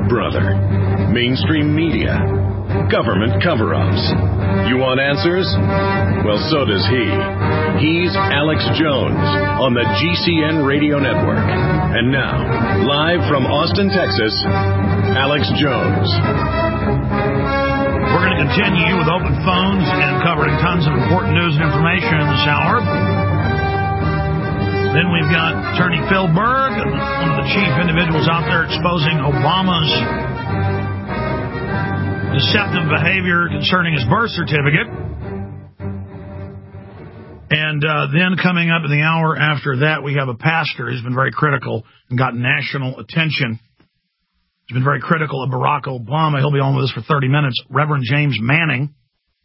Big Brother, mainstream media, government cover-ups. You want answers? Well, so does he. He's Alex Jones on the GCN Radio Network. And now, live from Austin, Texas, Alex Jones. We're going to continue with open phones and covering tons of important news and information in this hour. Then we've got Attorney Phil Berg, one of the chief individuals out there exposing Obama's deceptive behavior concerning his birth certificate. And then coming up in the hour after that, we have a pastor who's been very critical and got national attention. He's been very critical of Barack Obama. He'll be on with us for 30 minutes. Reverend James Manning.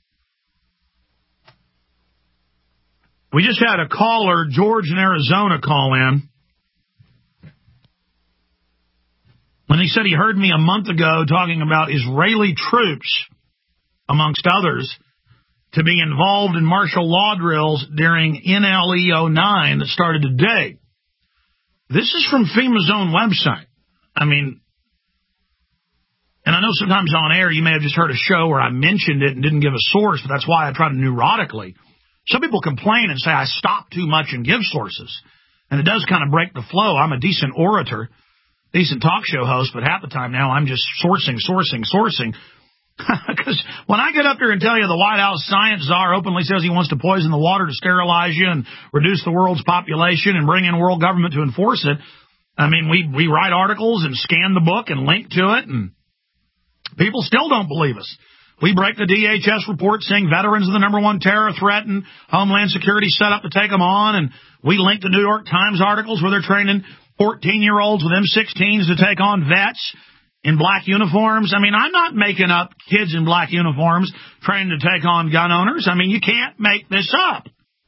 We just had a caller, George in Arizona, call in. When he said he heard me a month ago talking about Israeli troops, amongst others, to be involved in martial law drills during NLE 09 that started today. This is from FEMA's own website. I mean, and I know sometimes on air you may have just heard a show where I mentioned it and didn't give a source, but that's why I try to neurotically. Some people complain and say I stop too much and give sources, and it does kind of break the flow. I'm a decent orator, decent talk show host, but half the time now I'm just sourcing. Because when I get up here and tell you the White House science czar openly says he wants to poison the water to sterilize you and reduce the world's population and bring in world government to enforce it, I mean, we write articles and scan the book and link to it, and people still don't believe us. We break the DHS report saying veterans are the number one terror threat and Homeland Security set up to take them on, and we link to New York Times articles where they're training 14-year-olds with M16s to take on vets in black uniforms. I mean, I'm not making up kids in black uniforms training to take on gun owners. I mean, you can't make this up.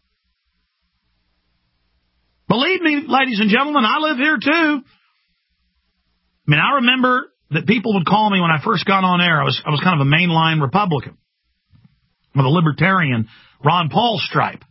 Believe me, ladies and gentlemen, I live here too. I mean, I remember that people would call me when I first got on air. I was kind of a mainline Republican with a libertarian Ron Paul stripe.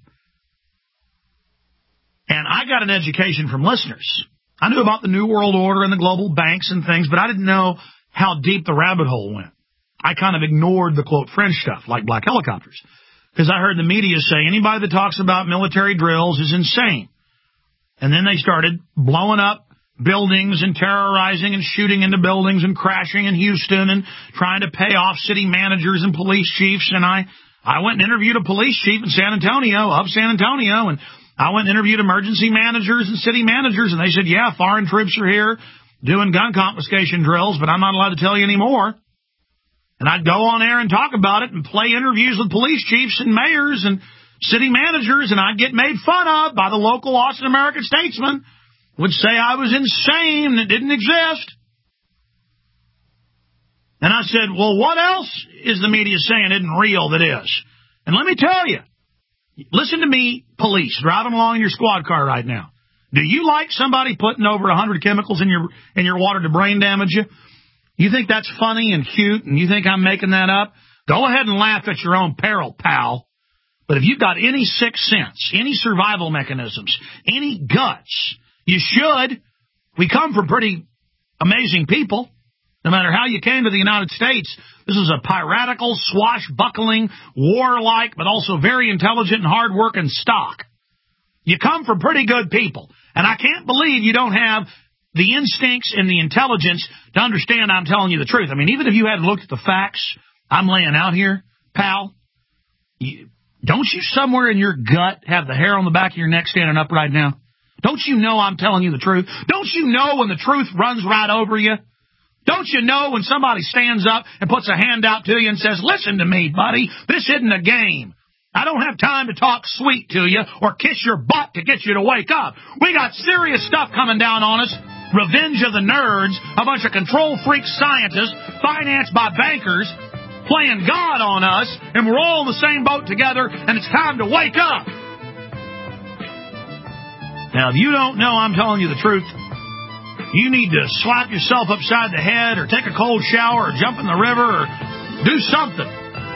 And I got an education from listeners. I knew about the New World Order and the global banks and things, but I didn't know how deep the rabbit hole went. I kind of ignored the, quote, fringe stuff, like black helicopters, because I heard the media say anybody that talks about military drills is insane. And then they started blowing up buildings and terrorizing and shooting into buildings and crashing in Houston and trying to pay off city managers and police chiefs. And I went and interviewed a police chief in San Antonio, and I went and interviewed emergency managers and city managers, and they said, yeah, foreign troops are here doing gun confiscation drills, but I'm not allowed to tell you anymore. And I'd go on air and talk about it and play interviews with police chiefs and mayors and city managers, and I'd get made fun of by the local Austin American Statesman, would say I was insane and it didn't exist. And I said, well, what else is the media saying isn't real that is? And let me tell you, listen to me, police, driving along in your squad car right now. Do you like somebody putting over 100 chemicals in your water to brain damage you? You think that's funny and cute, and you think I'm making that up? Go ahead and laugh at your own peril, pal. But if you've got any sixth sense, any survival mechanisms, any guts, you should. We come from pretty amazing people. No matter how you came to the United States, this is a piratical, swashbuckling, warlike, but also very intelligent and hard-working stock. You come from pretty good people. And I can't believe you don't have the instincts and the intelligence to understand I'm telling you the truth. I mean, even if you had looked at the facts I'm laying out here, pal, don't you somewhere in your gut have the hair on the back of your neck standing up right now? Don't you know I'm telling you the truth? Don't you know when the truth runs right over you? Don't you know when somebody stands up and puts a hand out to you and says, listen to me, buddy, this isn't a game. I don't have time to talk sweet to you or kiss your butt to get you to wake up. We got serious stuff coming down on us. Revenge of the nerds, a bunch of control freak scientists financed by bankers playing God on us, and we're all in the same boat together, and it's time to wake up. Now, if you don't know I'm telling you the truth, you need to slap yourself upside the head or take a cold shower or jump in the river or do something.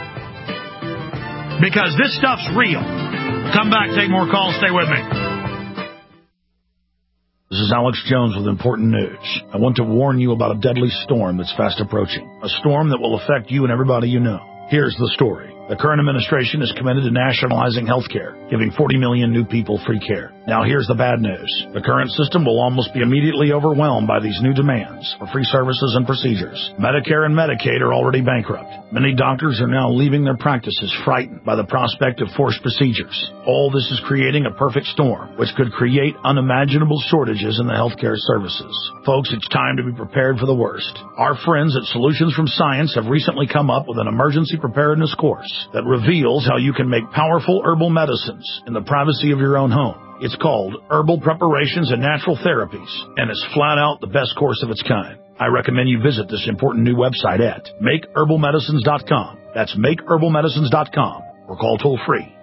Because this stuff's real. Come back, take more calls. Stay with me. This is Alex Jones with important news. I want to warn you about a deadly storm that's fast approaching. A storm that will affect you and everybody you know. Here's the story. The current administration is committed to nationalizing health care, giving 40 million new people free care. Now here's the bad news. The current system will almost be immediately overwhelmed by these new demands for free services and procedures. Medicare and Medicaid are already bankrupt. Many doctors are now leaving their practices frightened by the prospect of forced procedures. All this is creating a perfect storm, which could create unimaginable shortages in the healthcare services. Folks, it's time to be prepared for the worst. Our friends at Solutions from Science have recently come up with an emergency preparedness course that reveals how you can make powerful herbal medicines in the privacy of your own home. It's called Herbal Preparations and Natural Therapies, and it's flat out the best course of its kind. I recommend you visit this important new website at MakeHerbalMedicines.com. That's MakeHerbalMedicines.com, or call toll-free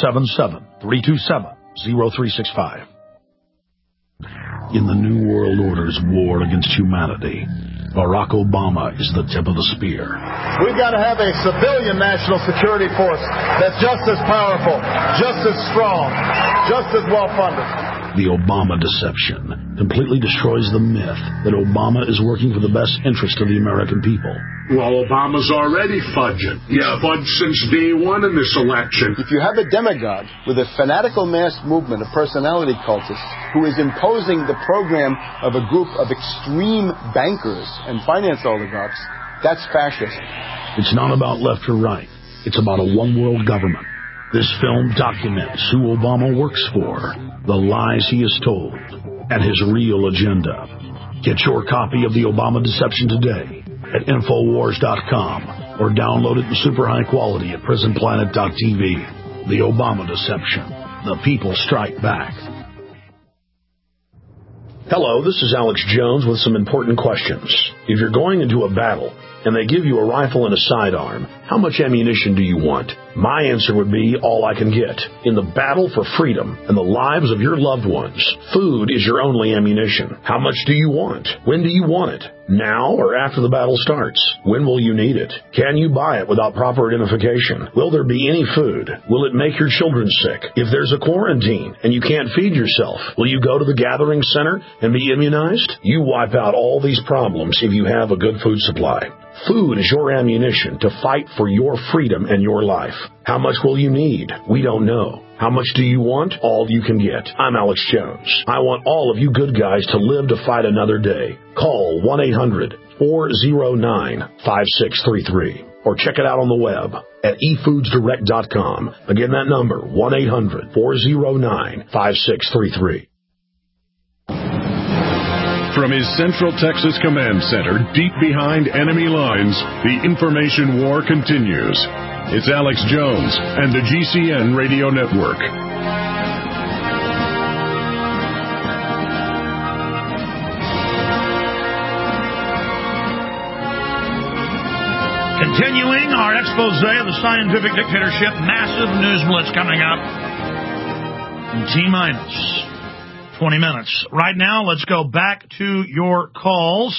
877-327-0365. In the New World Order's war against humanity, Barack Obama is the tip of the spear. We've got to have a civilian national security force that's just as powerful, just as strong, just as well-funded. The Obama deception completely destroys the myth that Obama is working for the best interest of the American people. Well, Obama's already fudging. He's fudged since day one in this election. If you have a demagogue with a fanatical mass movement of personality cultists who is imposing the program of a group of extreme bankers and finance oligarchs, that's fascist. It's not about left or right. It's about a one-world government. This film documents who Obama works for, the lies he has told, and his real agenda. Get your copy of The Obama Deception today at Infowars.com or download it in super high quality at PrisonPlanet.tv. The Obama Deception. The people strike back. Hello, this is Alex Jones with some important questions. If you're going into a battle and they give you a rifle and a sidearm, how much ammunition do you want? My answer would be all I can get. In the battle for freedom and the lives of your loved ones, food is your only ammunition. How much do you want? When do you want it? Now or after the battle starts? When will you need it? Can you buy it without proper identification? Will there be any food? Will it make your children sick? If there's a quarantine and you can't feed yourself, will you go to the gathering center and be immunized? You wipe out all these problems if you have a good food supply. Food is your ammunition to fight for your freedom and your life. How much will you need? We don't know. How much do you want? All you can get. I'm Alex Jones. I want all of you good guys to live to fight another day. Call 1-800-409-5633 or check it out on the web at efoodsdirect.com. Again, that number, 1-800-409-5633. From his Central Texas Command Center, deep behind enemy lines, the information war continues. It's Alex Jones and the GCN Radio Network. Continuing our expose of the scientific dictatorship, massive news blitz coming up in T-minus 20 minutes. Right now, let's go back to your calls.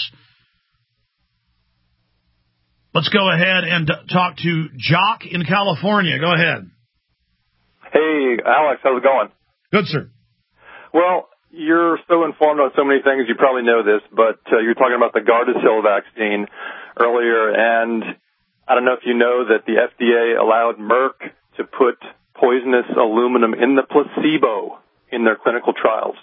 Let's go ahead and talk to Jock in California. Go ahead. Hey, Alex, how's it going? Good, sir. Well, you're so informed on so many things, you probably know this, but you're talking about the Gardasil vaccine earlier, and I don't know if you know that the FDA allowed Merck to put poisonous aluminum in the placebo in their clinical trials.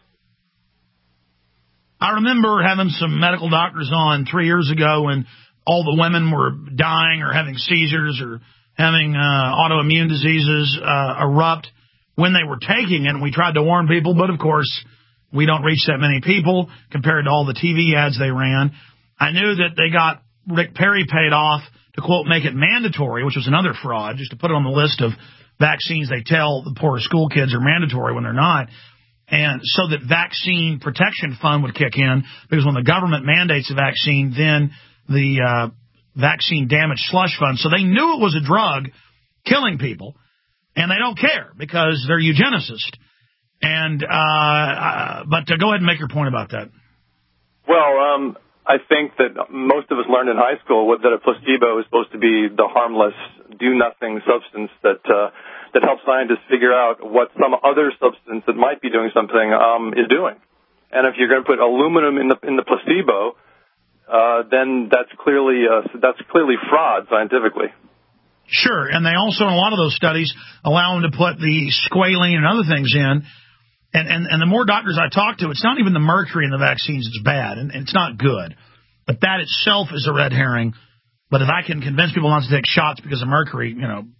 I remember having some medical doctors on 3 years ago when all the women were dying or having seizures or having autoimmune diseases erupt when they were taking it. And we tried to warn people, but of course, we don't reach that many people compared to all the TV ads they ran. I knew that they got Rick Perry paid off to, quote, make it mandatory, which was another fraud, just to put it on the list of vaccines they tell the poor school kids are mandatory when they're not. And so that vaccine protection fund would kick in, because when the government mandates a vaccine, then the vaccine damage slush fund. So they knew it was a drug killing people, and they don't care because they're eugenicists. And but go ahead and make your point about that. Well, I think that most of us learned in high school that a placebo is supposed to be the harmless, do-nothing substance that helps scientists figure out what some other substance that might be doing something is doing. And if you're going to put aluminum in the placebo, then that's clearly fraud scientifically. Sure, and they also, in a lot of those studies, allow them to put the squalene and other things in. And the more doctors I talk to, it's not even the mercury in the vaccines that's bad, and it's not good. But that itself is a red herring. But if I can convince people not to take shots because of mercury,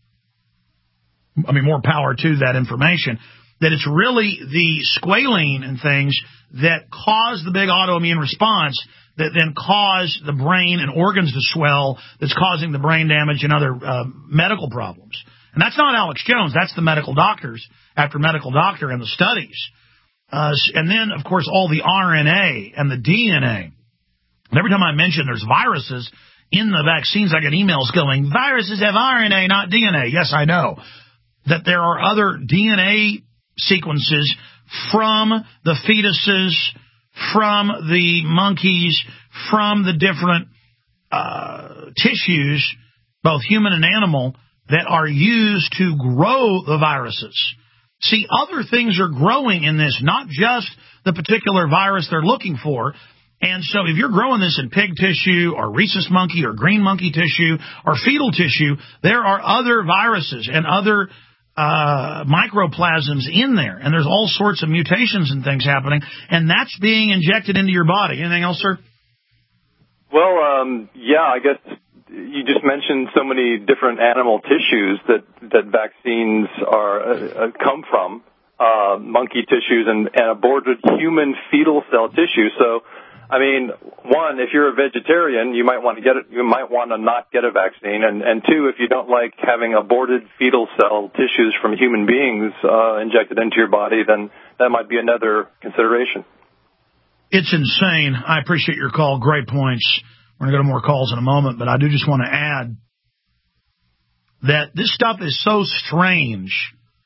more power to that information, that it's really the squalene and things that cause the big autoimmune response that then cause the brain and organs to swell, that's causing the brain damage and other medical problems. And that's not Alex Jones. That's the medical doctors after medical doctor and the studies. And then, of course, all the RNA and the DNA. And every time I mention there's viruses in the vaccines, I get emails going, viruses have RNA, not DNA. Yes, I know. That there are other DNA sequences from the fetuses, from the monkeys, from the different tissues, both human and animal, that are used to grow the viruses. See, other things are growing in this, not just the particular virus they're looking for. And so if you're growing this in pig tissue or rhesus monkey or green monkey tissue or fetal tissue, there are other viruses and other microplasms in there, and there's all sorts of mutations and things happening, and that's being injected into your body. Anything else, sir? Well, I guess you just mentioned so many different animal tissues that vaccines come from, monkey tissues and aborted human fetal cell tissue. So, I mean, one, if you're a vegetarian, you might want to not get a vaccine, and two, if you don't like having aborted fetal cell tissues from human beings injected into your body, then that might be another consideration. It's insane. I appreciate your call. Great points. We're going to go to more calls in a moment, but I do just want to add that this stuff is so strange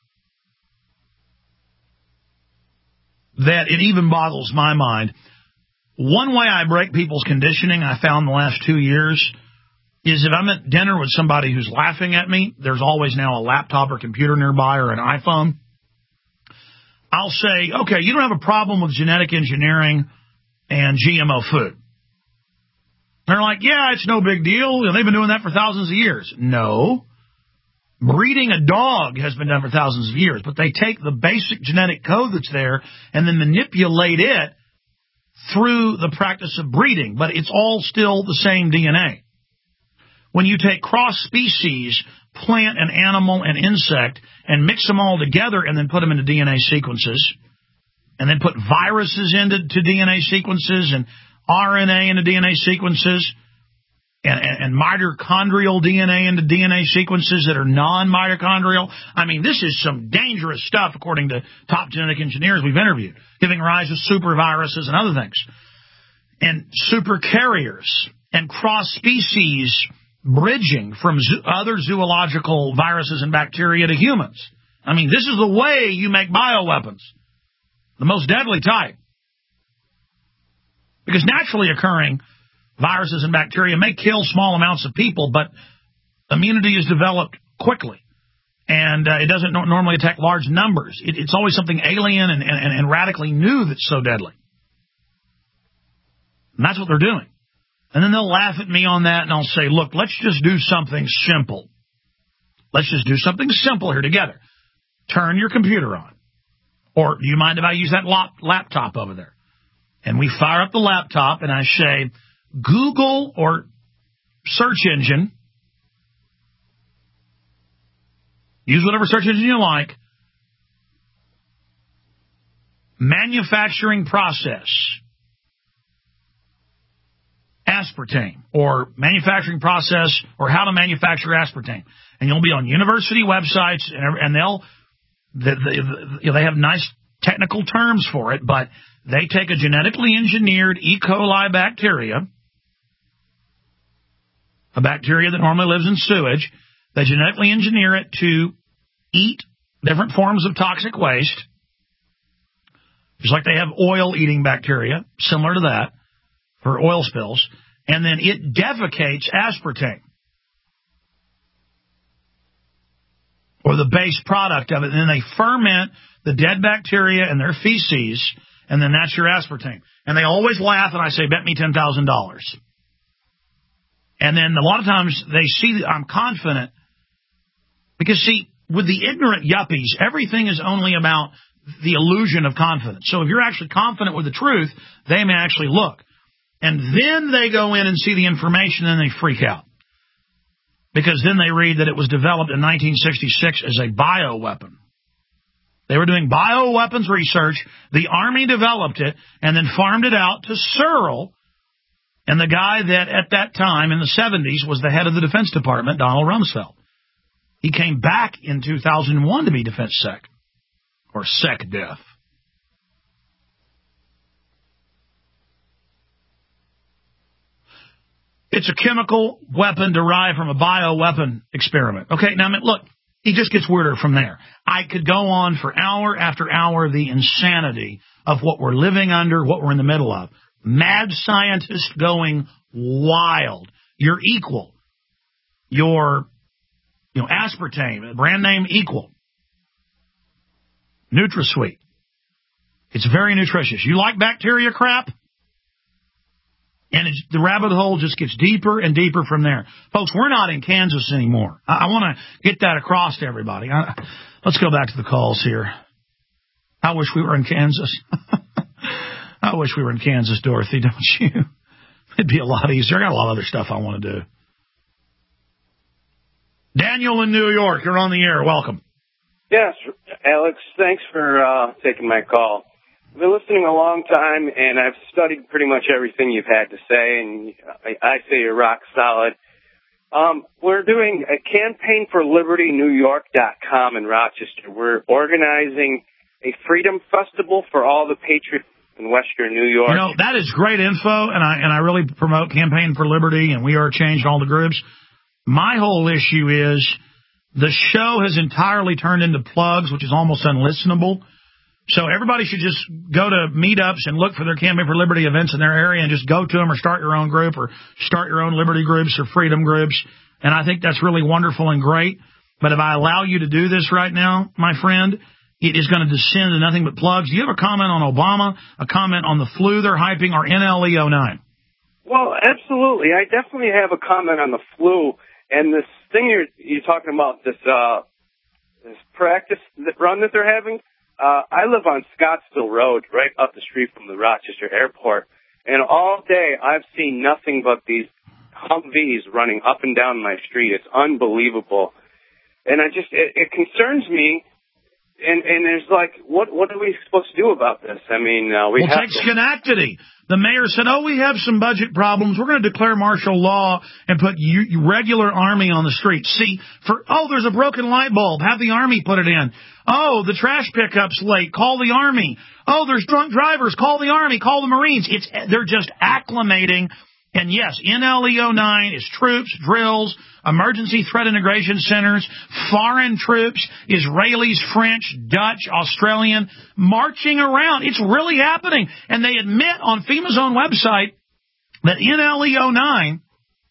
that it even boggles my mind. One way I break people's conditioning, I found the last 2 years, is if I'm at dinner with somebody who's laughing at me, there's always now a laptop or computer nearby or an iPhone. I'll say, okay, you don't have a problem with genetic engineering and GMO food. They're like, yeah, it's no big deal. They've been doing that for thousands of years. No. Breeding a dog has been done for thousands of years, but they take the basic genetic code that's there and then manipulate it through the practice of breeding, but it's all still the same DNA. When you take cross-species, plant and animal and insect, and mix them all together and then put them into DNA sequences, and then put viruses into DNA sequences and RNA into DNA sequences, and mitochondrial DNA into DNA sequences that are non-mitochondrial. I mean, this is some dangerous stuff, according to top genetic engineers we've interviewed, giving rise to super viruses and other things, and super carriers and cross-species bridging from other zoological viruses and bacteria to humans. I mean, this is the way you make bioweapons, the most deadly type. Because naturally occurring viruses and bacteria may kill small amounts of people, but immunity is developed quickly, and it doesn't normally attack large numbers. It's always something alien and radically new that's so deadly. And that's what they're doing. And then they'll laugh at me on that, and I'll say, look, let's just do something simple. Let's just do something simple here together. Turn your computer on. Or do you mind if I use that laptop over there? And we fire up the laptop, and I say, Google or search engine, use whatever search engine you like, manufacturing process, aspartame, or manufacturing process, or how to manufacture aspartame. And you'll be on university websites, and they have nice technical terms for it, but they take a genetically engineered E. coli bacteria, a bacteria that normally lives in sewage. They genetically engineer it to eat different forms of toxic waste, just like they have oil-eating bacteria, similar to that, for oil spills, and then it defecates aspartame, or the base product of it, and then they ferment the dead bacteria and their feces, and then that's your aspartame. And they always laugh, and I say, bet me $10,000. And then a lot of times they see that I'm confident because, see, with the ignorant yuppies, everything is only about the illusion of confidence. So if you're actually confident with the truth, they may actually look. And then they go in and see the information and they freak out. Because then they read that it was developed in 1966 as a bioweapon. They were doing bioweapons research. The Army developed it and then farmed it out to Searle. And the guy that at that time in the 70s was the head of the Defense Department, Donald Rumsfeld. He came back in 2001 to be Defense Sec, or SecDef. It's a chemical weapon derived from a bioweapon experiment. Okay, now, I mean, look, it just gets weirder from there. I could go on for hour after hour the insanity of what we're living under, what we're in the middle of. Mad scientists going wild. Your Equal, your aspartame, brand name Equal, NutraSweet. It's very nutritious. You like bacteria crap? And the rabbit hole just gets deeper and deeper from there. Folks, we're not in Kansas anymore. I want to get that across to everybody. Let's go back to the calls here. I wish we were in Kansas. I wish we were in Kansas, Dorothy, don't you? It'd be a lot easier. I got a lot of other stuff I want to do. Daniel in New York, you're on the air. Welcome. Yes, Alex, thanks for taking my call. I've been listening a long time, and I've studied pretty much everything you've had to say, and I say you're rock solid. We're doing a campaignforlibertynewyork.com in Rochester. We're organizing a freedom festival for all the patriots in Western New York. You know, that is great info, and I really promote Campaign for Liberty and We Are Change and all the groups. My whole issue is the show has entirely turned into plugs, which is almost unlistenable. So everybody should just go to meetups and look for their Campaign for Liberty events in their area and just go to them or start your own group or start your own liberty groups or freedom groups. And I think that's really wonderful and great. But if I allow you to do this right now, my friend, it is going to descend to nothing but plugs. Do you have a comment on Obama, a comment on the flu they're hyping, or NLE09? Well, absolutely. I definitely have a comment on the flu. And this thing you're talking about, this practice run that they're having, I live on Scottsville Road, right up the street from the Rochester Airport, and all day I've seen nothing but these Humvees running up and down my street. It's unbelievable. And it concerns me. And there's like, what are we supposed to do about this? I mean, take Schenectady. The mayor said, we have some budget problems. We're going to declare martial law and put regular army on the streets. See, there's a broken light bulb. Have the army put it in. The trash pickup's late. Call the army. There's drunk drivers. Call the army. Call the Marines. They're just acclimating. And yes, NLE09 is troops, drills, emergency threat integration centers, foreign troops, Israelis, French, Dutch, Australian, marching around. It's really happening. And they admit on FEMA's own website that NLE09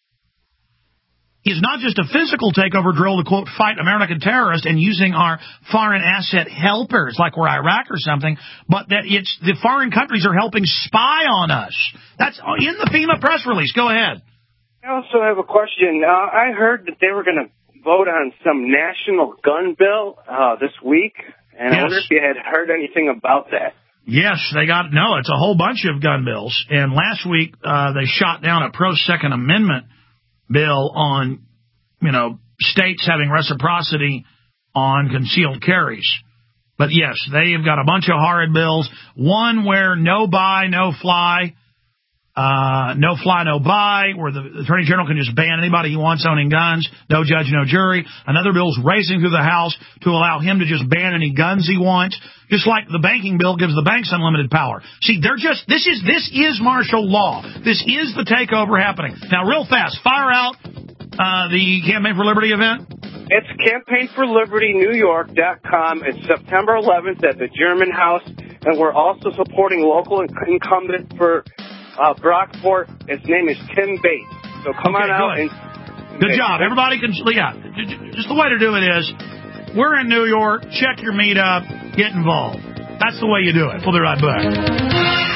is not just a physical takeover drill to, quote, fight American terrorists and using our foreign asset helpers like we're Iraq or something, but that it's the foreign countries are helping spy on us. That's in the FEMA press release. Go ahead. I also have a question. I heard that they were going to vote on some national gun bill this week, and yes. I wonder if you had heard anything about that. Yes, it's a whole bunch of gun bills. And last week they shot down a pro-Second Amendment bill on, states having reciprocity on concealed carries. But yes, they've got a bunch of horrid bills. One where no buy, no fly, no fly, no buy, where the Attorney General can just ban anybody he wants owning guns, no judge, no jury. Another bill's racing through the House to allow him to just ban any guns he wants, just like the banking bill gives the banks unlimited power. See, this is martial law. This is the takeover happening. Now, real fast, fire out the Campaign for Liberty event. It's campaignforlibertynewyork.com. It's September 11th at the German House, and we're also supporting local incumbent for Brockport. His name is Tim Bates. So come on out. Good job. Everybody can, just the way to do it is, we're in New York. Check your meetup. Get involved. That's the way you do it. We'll be right back.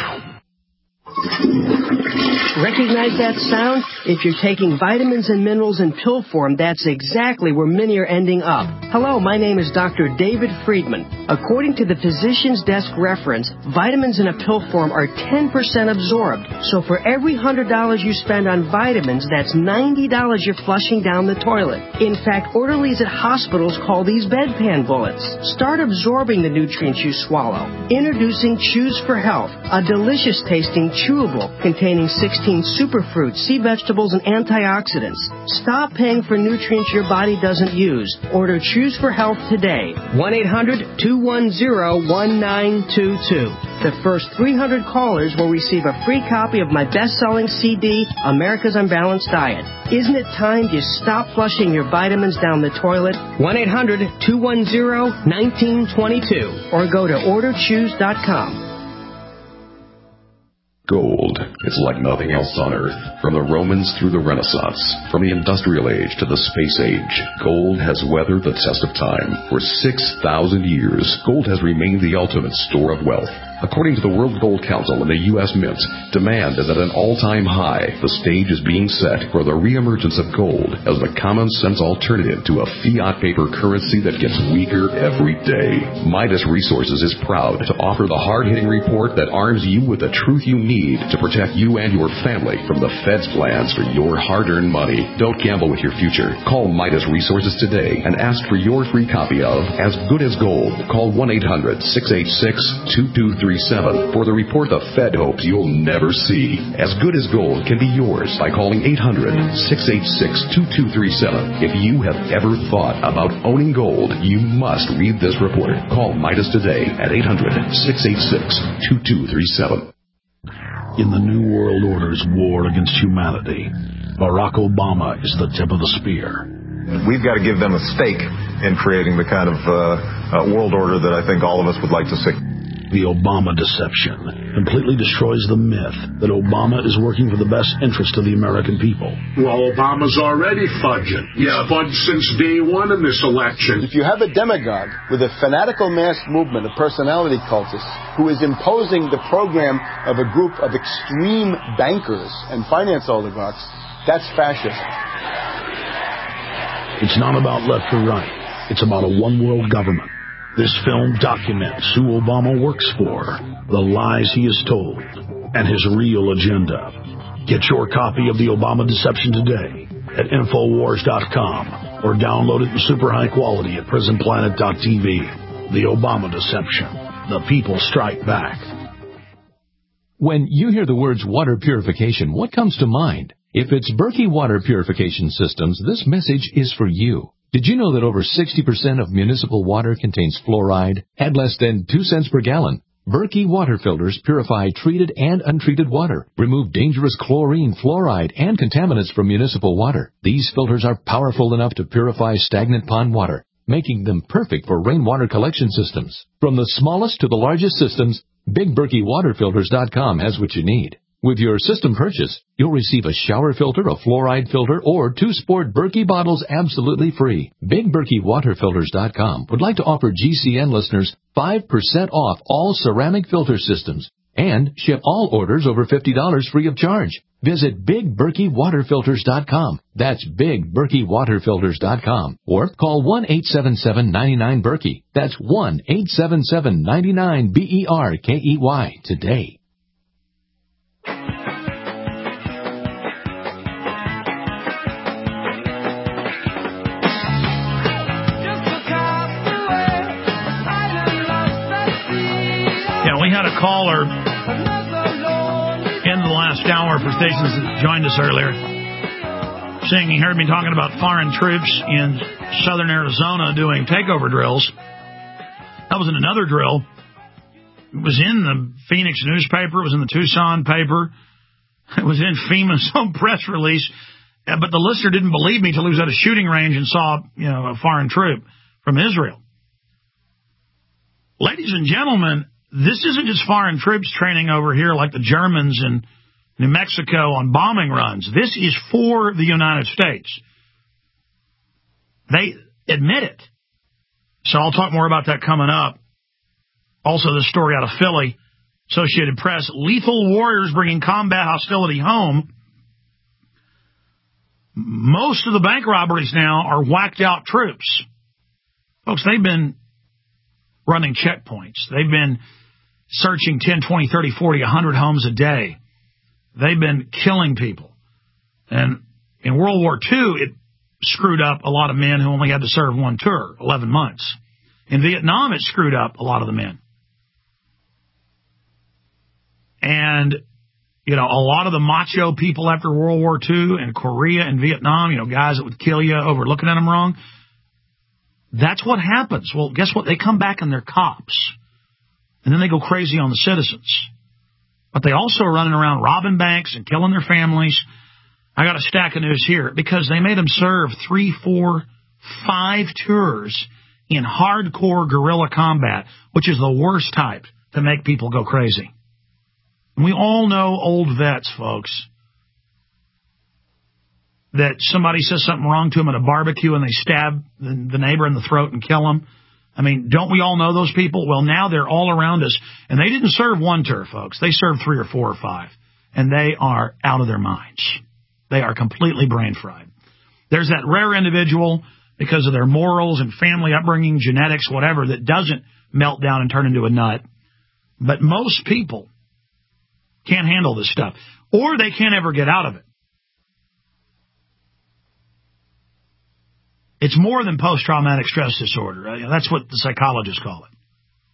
Recognize that sound? If you're taking vitamins and minerals in pill form, that's exactly where many are ending up. Hello, my name is Dr. David Friedman. According to the Physician's Desk reference, vitamins in a pill form are 10% absorbed. So for every $100 you spend on vitamins, that's $90 you're flushing down the toilet. In fact, orderlies at hospitals call these bedpan bullets. Start absorbing the nutrients you swallow. Introducing Chews for Health, a delicious tasting chewable containing 16 superfruits, sea vegetables, and antioxidants. Stop paying for nutrients your body doesn't use. Order Chews for Health today. 1-800-210-1922. The first 300 callers will receive a free copy of my best-selling CD, America's Unbalanced Diet. Isn't it time you stop flushing your vitamins down the toilet? 1-800-210-1922 or go to orderchews.com. Gold is like nothing else on Earth. From the Romans through the Renaissance, from the Industrial Age to the Space Age, gold has weathered the test of time. For 6,000 years, gold has remained the ultimate store of wealth. According to the World Gold Council and the U.S. Mint, demand is at an all-time high. The stage is being set for the reemergence of gold as the common-sense alternative to a fiat paper currency that gets weaker every day. Midas Resources is proud to offer the hard-hitting report that arms you with the truth you need to protect you and your family from the Fed's plans for your hard-earned money. Don't gamble with your future. Call Midas Resources today and ask for your free copy of As Good as Gold. Call 1-800-686-2237 for the report the Fed hopes you'll never see. As Good as Gold can be yours by calling 800-686-2237. If you have ever thought about owning gold, you must read this report. Call Midas today at 800-686-2237. In the New World Order's war against humanity, Barack Obama is the tip of the spear. We've got to give them a stake in creating the kind of world order that I think all of us would like to see. The Obama deception completely destroys the myth that Obama is working for the best interest of the American people. Well, Obama's already fudging. He's fudged since day one in this election. If you have a demagogue with a fanatical mass movement of personality cultists who is imposing the program of a group of extreme bankers and finance oligarchs, that's fascism. It's not about left or right. It's about a one-world government. This film documents who Obama works for, the lies he has told, and his real agenda. Get your copy of The Obama Deception today at Infowars.com or download it in super high quality at PrisonPlanet.tv. The Obama Deception. The people strike back. When you hear the words water purification, what comes to mind? If it's Berkey Water Purification Systems, this message is for you. Did you know that over 60% of municipal water contains fluoride at less than 2 cents per gallon? Berkey water filters purify treated and untreated water, remove dangerous chlorine, fluoride, and contaminants from municipal water. These filters are powerful enough to purify stagnant pond water, making them perfect for rainwater collection systems. From the smallest to the largest systems, BigBerkeyWaterFilters.com has what you need. With your system purchase, you'll receive a shower filter, a fluoride filter, or 2 sport Berkey bottles absolutely free. BigBerkeyWaterFilters.com would like to offer GCN listeners 5% off all ceramic filter systems and ship all orders over $50 free of charge. Visit BigBerkeyWaterFilters.com. That's BigBerkeyWaterFilters.com. Or call 1-877-99-BERKEY. That's 1-877-99-BERKEY today. We had a caller in the last hour for stations that joined us earlier saying he heard me talking about foreign troops in southern Arizona doing takeover drills. That was in another drill. It was in the Phoenix newspaper. It was in the Tucson paper. It was in FEMA's own press release. But the listener didn't believe me until he was at a shooting range and saw, a foreign troop from Israel. Ladies and gentlemen, this isn't just foreign troops training over here like the Germans in New Mexico on bombing runs. This is for the United States. They admit it. So I'll talk more about that coming up. Also, this story out of Philly, Associated Press, lethal warriors bringing combat hostility home. Most of the bank robberies now are whacked-out troops. Folks, they've been running checkpoints. They've been searching 10, 20, 30, 40, 100 homes a day. They've been killing people. And in World War II, it screwed up a lot of men who only had to serve one tour, 11 months. In Vietnam, it screwed up a lot of the men. And, you know, a lot of the macho people after World War II in Korea and Vietnam, you know, guys that would kill you over looking at them wrong, that's what happens. Well, guess what? They come back and they're cops. And then they go crazy on the citizens. But they also are running around robbing banks and killing their families. I got a stack of news here because they made them serve 3, 4, 5 tours in hardcore guerrilla combat, which is the worst type to make people go crazy. And we all know old vets, folks, that somebody says something wrong to them at a barbecue and they stab the neighbor in the throat and kill him. I mean, don't we all know those people? Well, now they're all around us. And they didn't serve one tour, folks. They served 3 or 4 or 5. And they are out of their minds. They are completely brain fried. There's that rare individual, because of their morals and family upbringing, genetics, whatever, that doesn't melt down and turn into a nut. But most people can't handle this stuff. Or they can't ever get out of it. It's more than post-traumatic stress disorder. That's what the psychologists call it.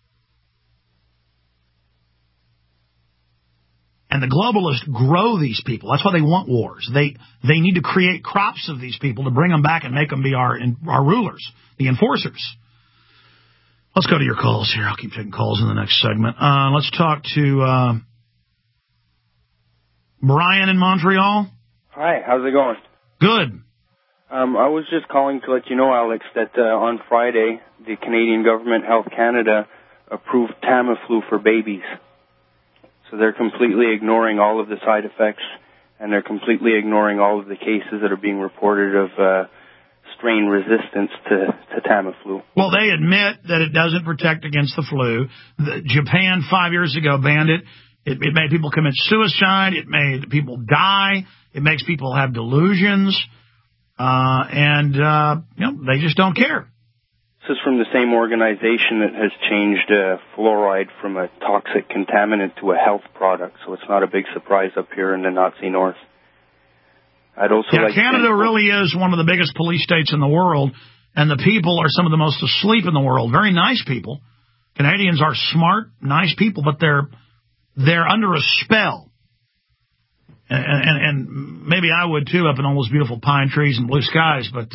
And the globalists grow these people. That's why they want wars. They need to create crops of these people to bring them back and make them be our rulers, the enforcers. Let's go to your calls here. I'll keep taking calls in the next segment. Let's talk to Brian in Montreal. Hi, how's it going? Good. I was just calling to let you know, Alex, that on Friday, the Canadian government, Health Canada, approved Tamiflu for babies. So they're completely ignoring all of the side effects, and they're completely ignoring all of the cases that are being reported of strain resistance to Tamiflu. Well, they admit that it doesn't protect against the flu. Japan 5 years ago banned it. It made people commit suicide. It made people die. It makes people have delusions. They just don't care. This is from the same organization that has changed fluoride from a toxic contaminant to a health product, so it's not a big surprise up here in the Nazi North. I'd also like Canada really is one of the biggest police states in the world, and the people are some of the most asleep in the world. Very nice people. Canadians are smart, nice people, but they're under a spell. And maybe I would too up in all those beautiful pine trees and blue skies, but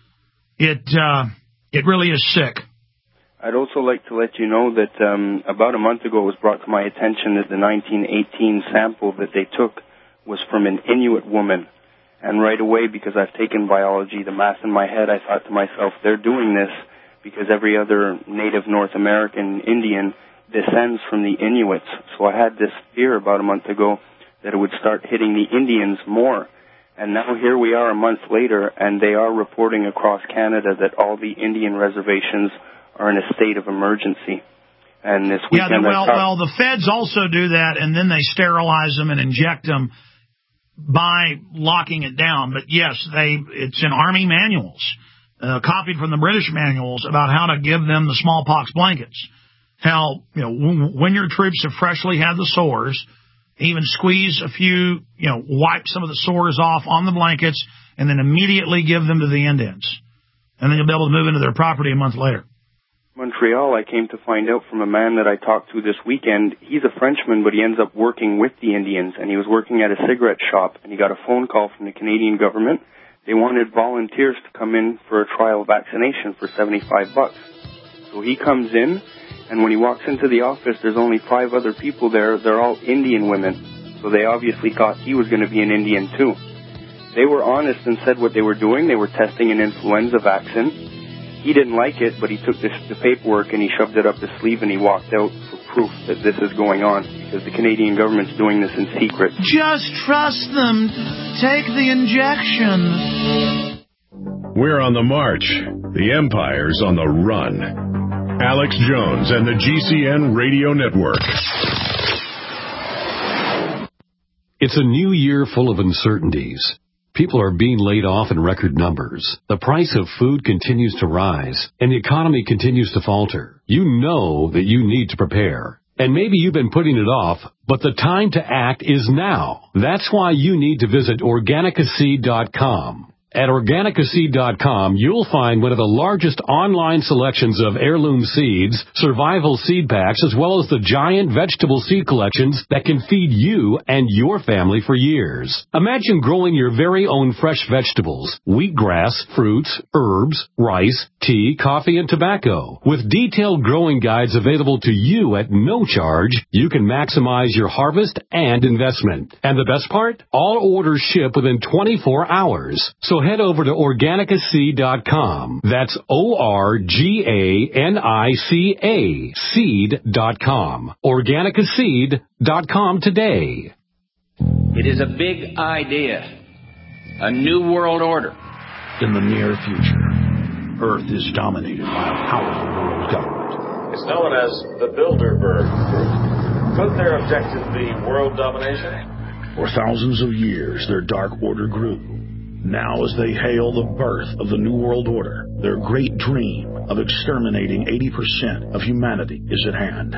it really is sick. I'd also like to let you know that about a month ago it was brought to my attention that the 1918 sample that they took was from an Inuit woman. And right away, because I've taken biology, the math in my head, I thought to myself, they're doing this because every other Native North American Indian descends from the Inuits. So I had this fear about a month ago that it would start hitting the Indians more. And now here we are a month later, and they are reporting across Canada that all the Indian reservations are in a state of emergency. And this weekend... Well, the feds also do that, and then they sterilize them and inject them by locking it down. But yes, it's in Army manuals, copied from the British manuals about how to give them the smallpox blankets. How, when your troops have freshly had the sores, even squeeze a few, wipe some of the sores off on the blankets, and then immediately give them to the Indians. And then you'll be able to move into their property a month later. Montreal, I came to find out from a man that I talked to this weekend. He's a Frenchman, but he ends up working with the Indians, and he was working at a cigarette shop, and he got a phone call from the Canadian government. They wanted volunteers to come in for a trial vaccination for $75. So he comes in, and when he walks into the office, there's only 5 other people there. They're all Indian women. So they obviously thought he was going to be an Indian too. They were honest and said what they were doing. They were testing an influenza vaccine. He didn't like it, but he took the paperwork and he shoved it up his sleeve and he walked out for proof that this is going on, because the Canadian government's doing this in secret. Just trust them. Take the injection. We're on the march. The Empire's on the run. Alex Jones and the GCN Radio Network. It's a new year full of uncertainties. People are being laid off in record numbers. The price of food continues to rise, and the economy continues to falter. You know that you need to prepare. And maybe you've been putting it off, but the time to act is now. That's why you need to visit Organicaseed.com. At Organicaseed.com, you'll find one of the largest online selections of heirloom seeds, survival seed packs, as well as the giant vegetable seed collections that can feed you and your family for years. Imagine growing your very own fresh vegetables, wheatgrass, fruits, herbs, rice, tea, coffee, and tobacco. With detailed growing guides available to you at no charge, you can maximize your harvest and investment. And the best part? All orders ship within 24 hours. So head over to Organicaseed.com. That's Organica seed.com. Organicaseed.com today. It is a big idea. A new world order. In the near future, Earth is dominated by a powerful world government. It's known as the Bilderberg Group. Could their objective be world domination? For thousands of years, their dark order grew. Now, as they hail the birth of the New World Order, their great dream of exterminating 80% of humanity is at hand.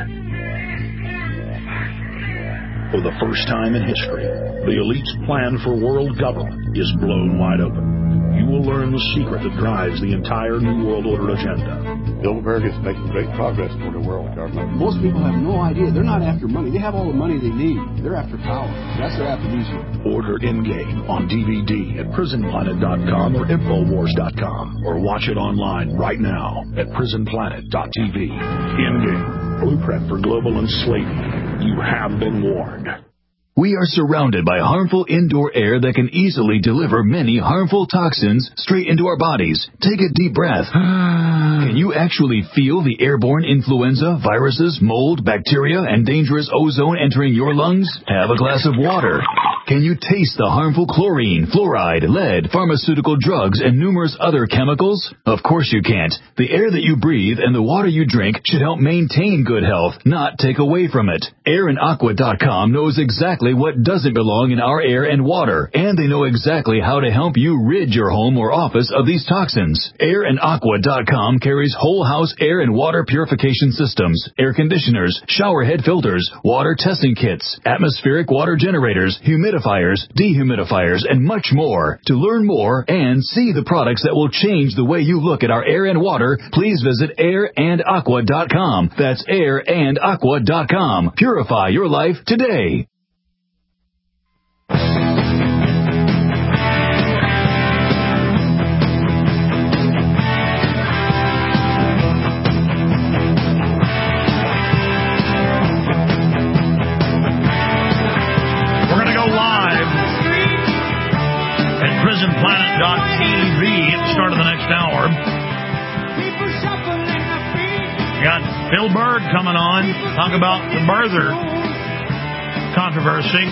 For the first time in history, the elite's plan for world government is blown wide open. You will learn the secret that drives the entire New World Order agenda. Bilderberg is making great progress toward a world government. Most people have no idea. They're not after money. They have all the money they need. They're after power. That's their aphrodisiac. Order Endgame on DVD at PrisonPlanet.com or Infowars.com, or watch it online right now at PrisonPlanet.tv. Endgame, blueprint for global enslavement. You have been warned. We are surrounded by harmful indoor air that can easily deliver many harmful toxins straight into our bodies. Take a deep breath. Can you actually feel the airborne influenza, viruses, mold, bacteria, and dangerous ozone entering your lungs? Have a glass of water. Can you taste the harmful chlorine, fluoride, lead, pharmaceutical drugs, and numerous other chemicals? Of course you can't. The air that you breathe and the water you drink should help maintain good health, not take away from it. AirandAqua.com knows exactly what doesn't belong in our air and water, and they know exactly how to help you rid your home or office of these toxins. AirandAqua.com carries whole house air and water purification systems, air conditioners, shower head filters, water testing kits, atmospheric water generators, humidifiers, dehumidifiers, and much more. To learn more and see the products that will change the way you look at our air and water, please visit AirandAqua.com. That's AirandAqua.com. Purify your life today. PrisonPlanet.tv at the start of the next hour. We got Bill Berg coming on, talk about the birther controversy.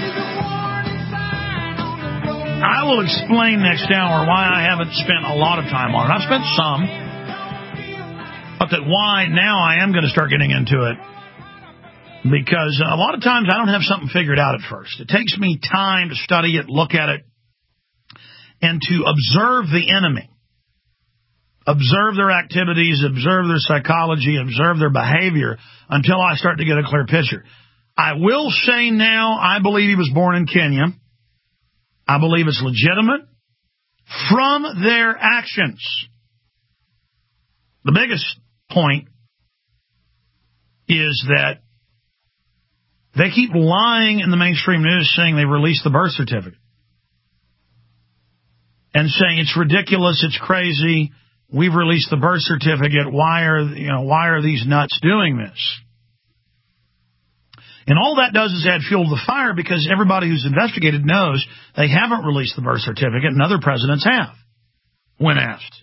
I will explain next hour why I haven't spent a lot of time on it. I've spent some, but that why now I am going to start getting into it. Because a lot of times I don't have something figured out at first. It takes me time to study it, look at it, and to observe the enemy, observe their activities, observe their psychology, observe their behavior until I start to get a clear picture. I will say now, I believe he was born in Kenya. I believe it's legitimate from their actions. The biggest point is that they keep lying in the mainstream news saying they released the birth certificate. And saying it's ridiculous, it's crazy, we've released the birth certificate, why are these nuts doing this? And all that does is add fuel to the fire, because everybody who's investigated knows they haven't released the birth certificate, and other presidents have, when asked.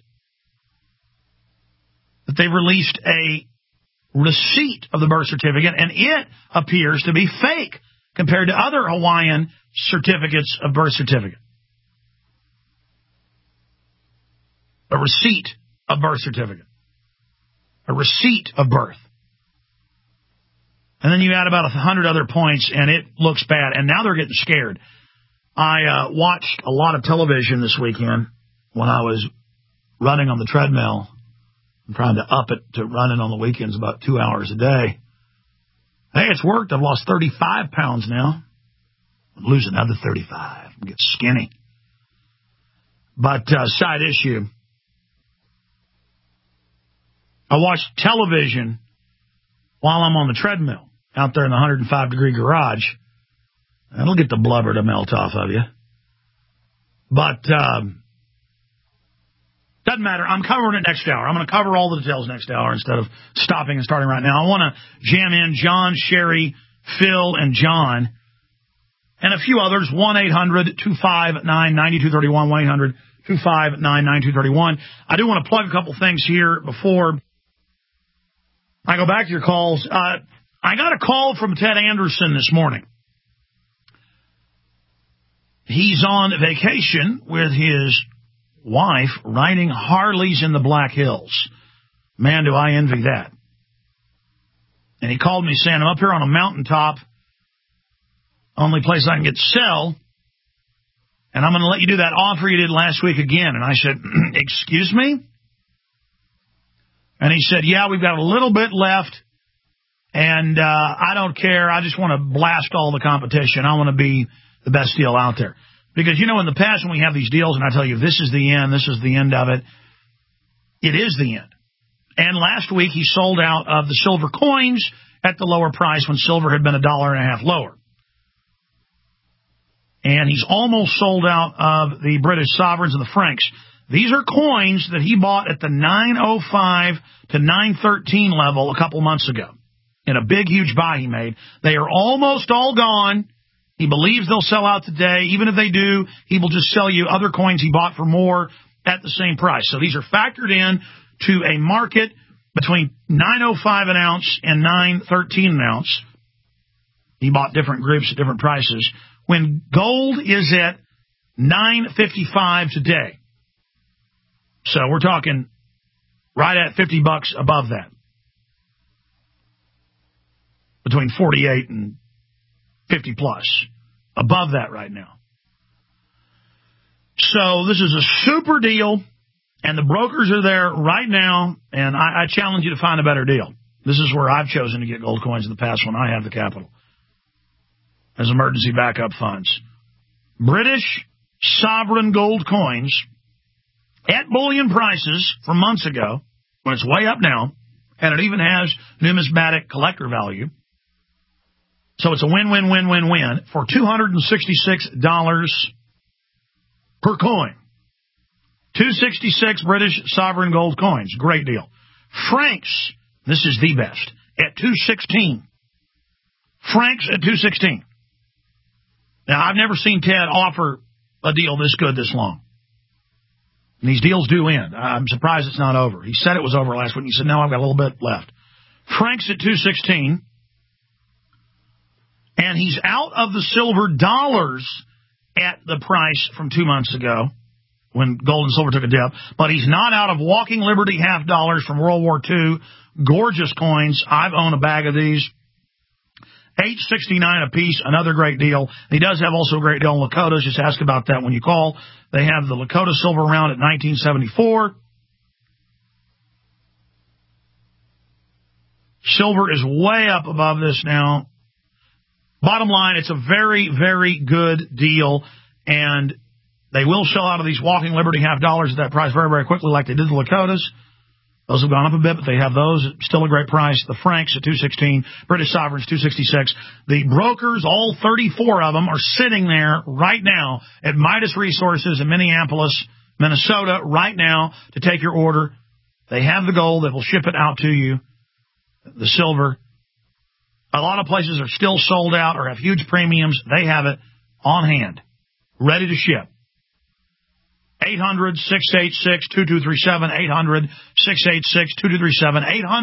That they released a receipt of the birth certificate, and it appears to be fake compared to other Hawaiian certificates of birth certificate. A receipt of birth certificate. a receipt of birth. And then you add about 100 other points, and it looks bad. And now they're getting scared. I watched a lot of television this weekend when I was running on the treadmill. I'm trying to up it to running on the weekends about 2 hours a day. Hey, it's worked. I've lost 35 pounds now. I'm losing another 35. I'm getting skinny. But side issue. I watch television while I'm on the treadmill out there in the 105-degree garage. That'll get the blubber to melt off of you. But doesn't matter. I'm covering it next hour. I'm going to cover all the details next hour instead of stopping and starting right now. I want to jam in John, Sherry, Phil, and John, and a few others. 1-800-259-9231. 1-800-259-9231. I do want to plug a couple things here before I go back to your calls. I got a call from Ted Anderson this morning. He's on vacation with his wife riding Harleys in the Black Hills. Man, do I envy that. And he called me saying, I'm up here on a mountaintop, only place I can get to sell, and I'm going to let you do that offer you did last week again. And I said, excuse me? And he said, yeah, we've got a little bit left, and I don't care. I just want to blast all the competition. I want to be the best deal out there. Because, in the past when we have these deals and I tell you this is the end, this is the end of it, it is the end. And last week he sold out of the silver coins at the lower price when silver had been $1.50 lower. And he's almost sold out of the British sovereigns and the francs. These are coins that he bought at the 905 to 913 level a couple months ago in a big, huge buy he made. They are almost all gone. He believes they'll sell out today. Even if they do, he will just sell you other coins he bought for more at the same price. So these are factored in to a market between 905 an ounce and 913 an ounce. He bought different groups at different prices. When gold is at $955 today, so we're talking right at $50 above that, between 48 and 50 plus, above that right now. So this is a super deal, and the brokers are there right now, and I challenge you to find a better deal. This is where I've chosen to get gold coins in the past when I have the capital as emergency backup funds. British sovereign gold coins at bullion prices from months ago, when it's way up now, and it even has numismatic collector value. So it's a win-win-win-win-win for $266 per coin. 266 British sovereign gold coins. Great deal. Francs, this is the best, at 216. Francs at 216. Now, I've never seen Ted offer a deal this good this long. And these deals do end. I'm surprised it's not over. He said it was over last week. He said, no, I've got a little bit left. Francs at 216. And he's out of the silver dollars at the price from 2 months ago when gold and silver took a dip. But he's not out of Walking Liberty half dollars from World War II. Gorgeous coins. I've owned a bag of these. $8.69 a piece, another great deal. He does have also a great deal on Lakotas. Just ask about that when you call. They have the Lakota silver round at $19.74. Silver is way up above this now. Bottom line, it's a very, very good deal, and they will sell out of these Walking Liberty half dollars at that price very, very quickly like they did the Lakotas. Those have gone up a bit, but they have those. Still a great price. The francs at 216, British sovereigns 266. The brokers, all 34 of them, are sitting there right now at Midas Resources in Minneapolis, Minnesota, right now to take your order. They have the gold. They will ship it out to you. The silver. A lot of places are still sold out or have huge premiums. They have it on hand, ready to ship. 800-686-2237, 800-686-2237,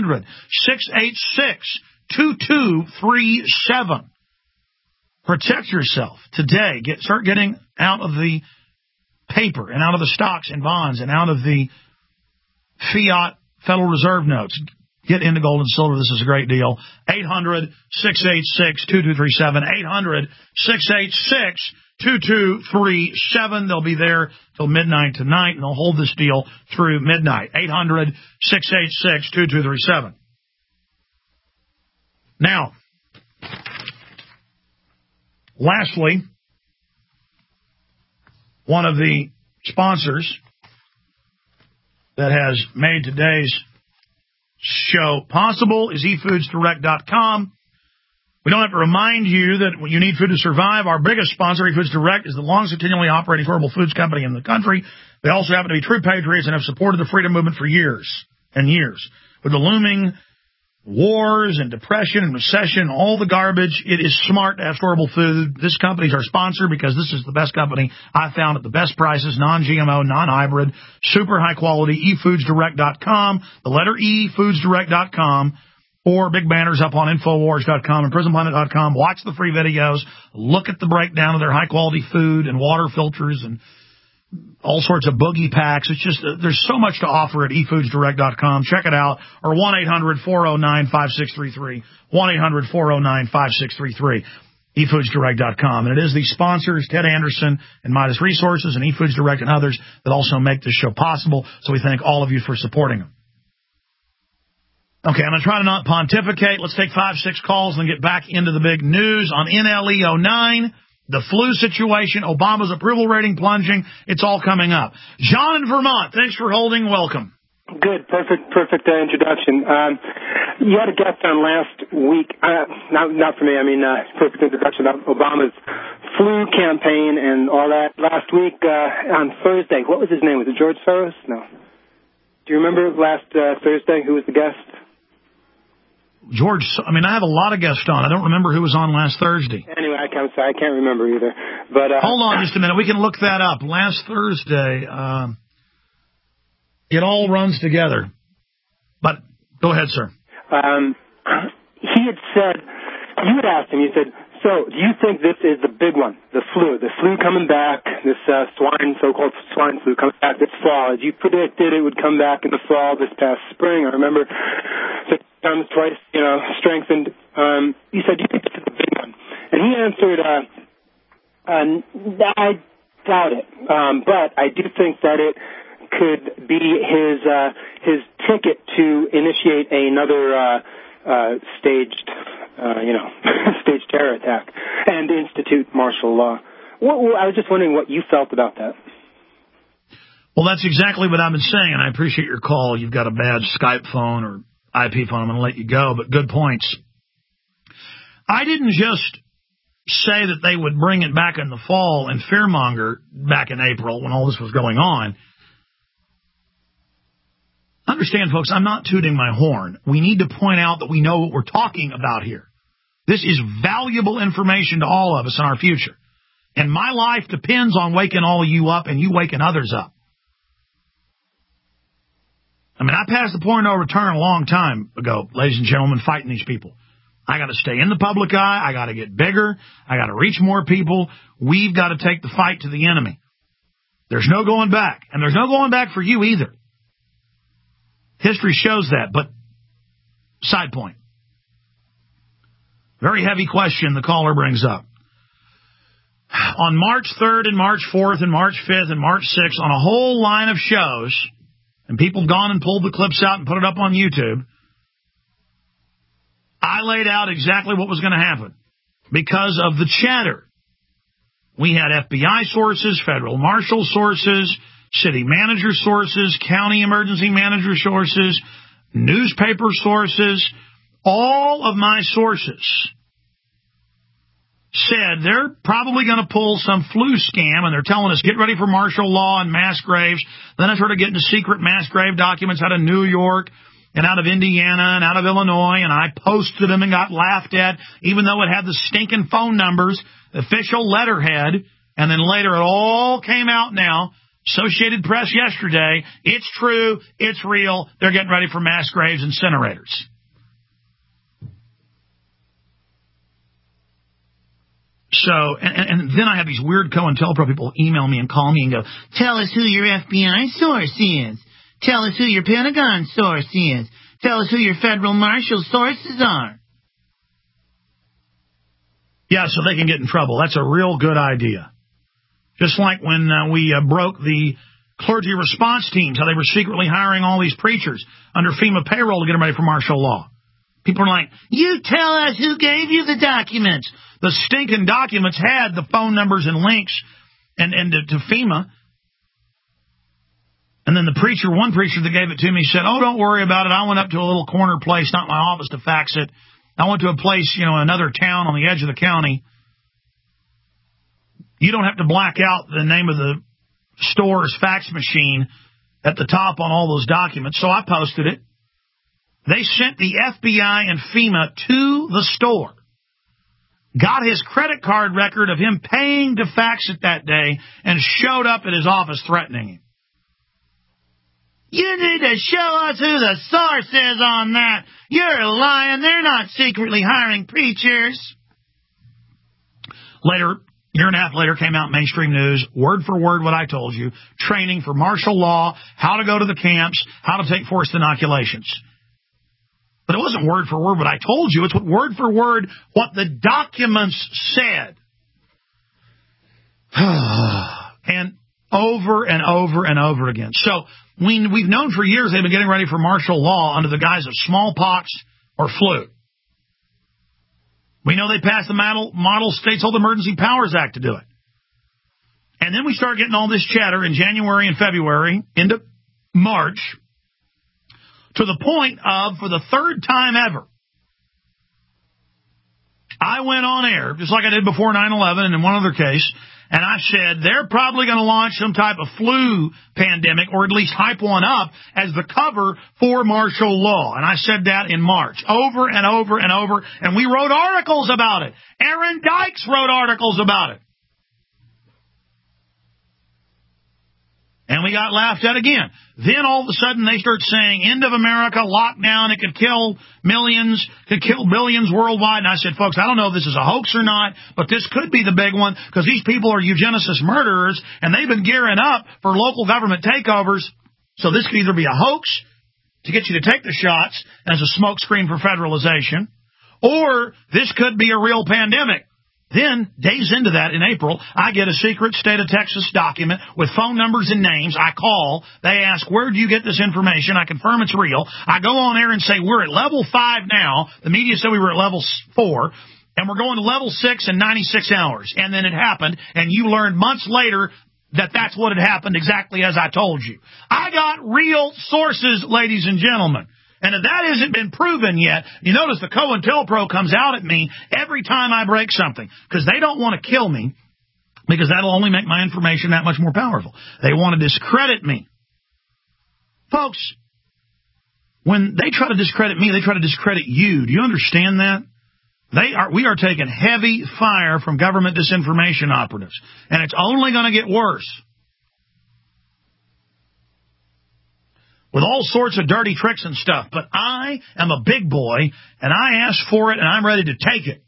800-686-2237. Protect yourself today. Start getting out of the paper and out of the stocks and bonds and out of the fiat Federal Reserve notes. Get into gold and silver. This is a great deal. 800-686-2237. 800-686-2237. They'll be there till midnight tonight, and they'll hold this deal through midnight. 800-686-2237. Now, lastly, one of the sponsors that has made today's show possible is eFoodsDirect.com. We don't have to remind you that when you need food to survive, our biggest sponsor, eFoods Direct, is the longest continually operating affordable foods company in the country. They also happen to be true patriots and have supported the freedom movement for years and years. With the looming wars and depression and recession, all the garbage, it is smart to have storable food. This company's our sponsor because this is the best company I found at the best prices, non-GMO, non-hybrid, super high quality, eFoodsDirect.com, the letter E, FoodsDirect.com, or big banners up on Infowars.com and PrisonPlanet.com. Watch the free videos, look at the breakdown of their high quality food and water filters and all sorts of boogie packs. It's just, there's so much to offer at eFoodsDirect.com. Check it out. Or 1-800-409-5633. 1-800-409-5633. eFoodsDirect.com. And it is the sponsors, Ted Anderson and Midas Resources and eFoods Direct and others, that also make this show possible. So we thank all of you for supporting them. Okay, I'm going to try to not pontificate. Let's take 5-6 calls and get back into the big news on NLE 09. The flu situation, Obama's approval rating plunging, it's all coming up. John in Vermont, thanks for holding. Welcome. Good, perfect introduction. You had a guest on last week, not for me, perfect introduction about Obama's flu campaign and all that. Last week, on Thursday, what was his name? Was it George Soros? No. Do you remember last Thursday who was the guest? George, I have a lot of guests on. I don't remember who was on last Thursday. Anyway, I can't remember either. But hold on just a minute. We can look that up. Last Thursday, it all runs together. But go ahead, sir. He had said, you had asked him, you said, so do you think this is the big one, the flu coming back, this so-called swine flu coming back this fall? As you predicted, it would come back in the fall this past spring. I remember times twice, strengthened. You said, do you think this is the big one? And he answered, I doubt it, but I do think that it could be his ticket to initiate another staged terror attack and institute martial law. I was just wondering what you felt about that. Well, that's exactly what I've been saying, and I appreciate your call. You've got a bad Skype phone or IP phone. I'm going to let you go, but good points. I didn't just say that they would bring it back in the fall and fearmonger back in April when all this was going on. Understand, folks, I'm not tooting my horn. We need to point out that we know what we're talking about here. This is valuable information to all of us in our future. And my life depends on waking all of you up and you waking others up. I passed the point of no return a long time ago, ladies and gentlemen, fighting these people. I got to stay in the public eye. I got to get bigger. I got to reach more people. We've got to take the fight to the enemy. There's no going back. And there's no going back for you either. History shows that, but side point. Very heavy question the caller brings up. On March 3rd and March 4th and March 5th and March 6th, on a whole line of shows, and people have gone and pulled the clips out and put it up on YouTube, I laid out exactly what was going to happen because of the chatter. We had FBI sources, federal marshal sources, city manager sources, county emergency manager sources, newspaper sources. All of my sources said they're probably going to pull some flu scam, and they're telling us, get ready for martial law and mass graves. Then I started getting secret mass grave documents out of New York and out of Indiana and out of Illinois, and I posted them and got laughed at, even though it had the stinking phone numbers, official letterhead, and then later it all came out now. Associated Press yesterday, it's true, it's real, they're getting ready for mass graves, incinerators. So, and then I have these weird COINTELPRO people email me and call me and go, tell us who your FBI source is. Tell us who your Pentagon source is. Tell us who your federal marshal sources are. Yeah, so they can get in trouble. That's a real good idea. Just like when we broke the clergy response teams, how they were secretly hiring all these preachers under FEMA payroll to get them ready for martial law. People are like, you tell us who gave you the documents. The stinking documents had the phone numbers and links and to FEMA. And then one preacher that gave it to me said, oh, don't worry about it. I went up to a little corner place, not my office, to fax it. I went to a place, another town on the edge of the county. You don't have to black out the name of the store's fax machine at the top on all those documents. So I posted it. They sent the FBI and FEMA to the store, got his credit card record of him paying to fax it that day, and showed up at his office threatening him. You need to show us who the source is on that. You're lying. They're not secretly hiring preachers. Later, year and a half later, came out mainstream news, word for word what I told you, training for martial law, how to go to the camps, how to take forced inoculations. But it wasn't word for word what I told you. It's word for word what the documents said. And over and over and over again. So we've known for years they've been getting ready for martial law under the guise of smallpox or flu. We know they passed the Model States Hold Emergency Powers Act to do it. And then we start getting all this chatter in January and February into March, to the point of, for the third time ever, I went on air, just like I did before 9/11 and in one other case, and I said they're probably going to launch some type of flu pandemic, or at least hype one up as the cover for martial law. And I said that in March, over and over and over, and we wrote articles about it. Aaron Dykes wrote articles about it. And we got laughed at again. Then all of a sudden they start saying, end of America, lockdown, it could kill millions, could kill billions worldwide. And I said, folks, I don't know if this is a hoax or not, but this could be the big one, because these people are eugenicist murderers, and they've been gearing up for local government takeovers. So this could either be a hoax to get you to take the shots as a smokescreen for federalization, or this could be a real pandemic. Then, days into that, in April, I get a secret state of Texas document with phone numbers and names. I call. They ask, where do you get this information? I confirm it's real. I go on air and say, we're at level 5 now. The media said we were at level 4. And we're going to level 6 in 96 hours. And then it happened. And you learned months later that that's what had happened, exactly as I told you. I got real sources, ladies and gentlemen. And if that hasn't been proven yet, you notice the COINTELPRO comes out at me every time I break something, because they don't want to kill me, because that'll only make my information that much more powerful. They want to discredit me. Folks, when they try to discredit me, they try to discredit you. Do you understand that? We are taking heavy fire from government disinformation operatives, and it's only going to get worse. With all sorts of dirty tricks and stuff. But I am a big boy, and I ask for it, and I'm ready to take it.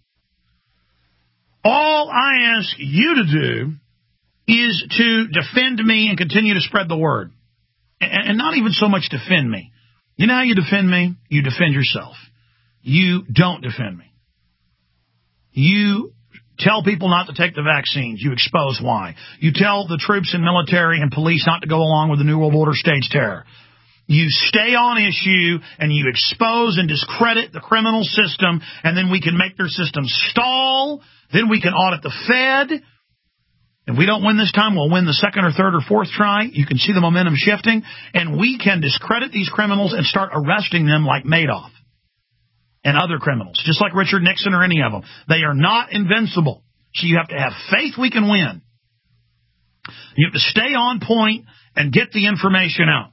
All I ask you to do is to defend me and continue to spread the word. And not even so much defend me. You know how you defend me? You defend yourself. You don't defend me. You tell people not to take the vaccines. You expose why. You tell the troops and military and police not to go along with the New World Order stage terror. You stay on issue, and you expose and discredit the criminal system, and then we can make their system stall. Then we can audit the Fed. If we don't win this time, we'll win the second or third or fourth try. You can see the momentum shifting, and we can discredit these criminals and start arresting them like Madoff and other criminals, just like Richard Nixon or any of them. They are not invincible. So you have to have faith we can win. You have to stay on point and get the information out.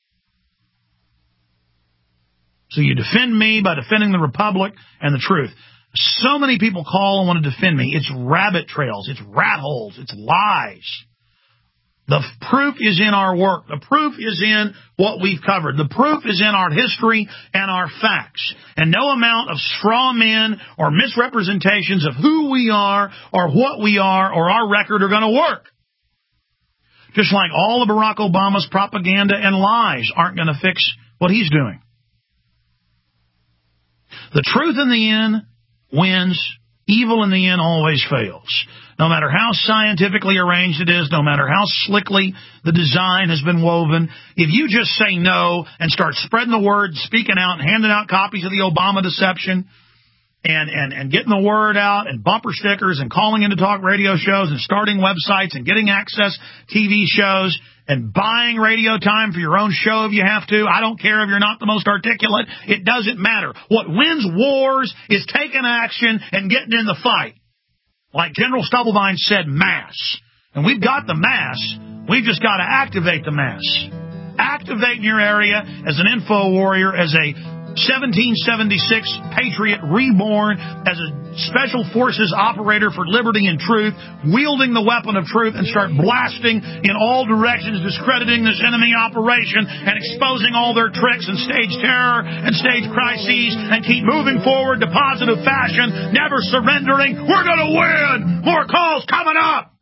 So you defend me by defending the Republic and the truth. So many people call and want to defend me. It's rabbit trails. It's rat holes. It's lies. The proof is in our work. The proof is in what we've covered. The proof is in our history and our facts. And no amount of straw men or misrepresentations of who we are or what we are or our record are going to work. Just like all of Barack Obama's propaganda and lies aren't going to fix what he's doing. The truth in the end wins. Evil in the end always fails. No matter how scientifically arranged it is, no matter how slickly the design has been woven, if you just say no and start spreading the word, speaking out, and handing out copies of the Obama deception, and getting the word out, and bumper stickers, and calling into talk radio shows, and starting websites, and getting access TV shows, and buying radio time for your own show if you have to. I don't care if you're not the most articulate. It doesn't matter. What wins wars is taking action and getting in the fight. Like General Stubblebine said, mass. And we've got the mass. We've just got to activate the mass. Activate in your area as an info warrior, as a 1776 patriot reborn, as a special forces operator for liberty and truth, wielding the weapon of truth, and start blasting in all directions, discrediting this enemy operation and exposing all their tricks and stage terror and stage crises, and keep moving forward to positive fashion, never surrendering. We're going to win! More calls coming up!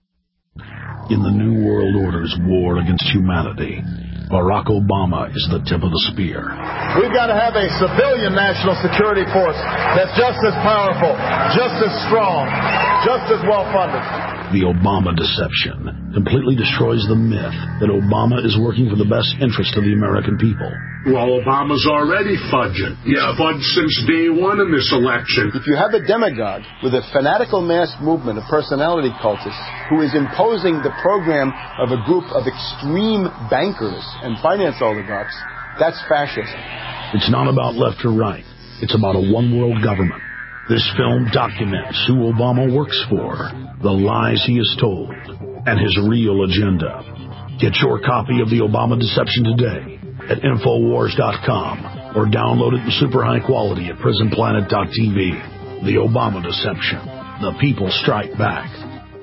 In the New World Order's war against humanity, Barack Obama is the tip of the spear. We've got to have a civilian national security force that's just as powerful, just as strong, just as well-funded. The Obama deception completely destroys the myth that Obama is working for the best interest of the American people. Well, Obama's already fudging. Yeah, fudged since day one in this election. If you have a demagogue with a fanatical mass movement of personality cultists who is imposing the program of a group of extreme bankers and finance oligarchs, that's fascism. It's not about left or right. It's about a one-world government. This film documents who Obama works for, the lies he has told, and his real agenda. Get your copy of the Obama Deception today at Infowars.com or download it in super high quality at PrisonPlanet.tv. The Obama Deception. The people strike back.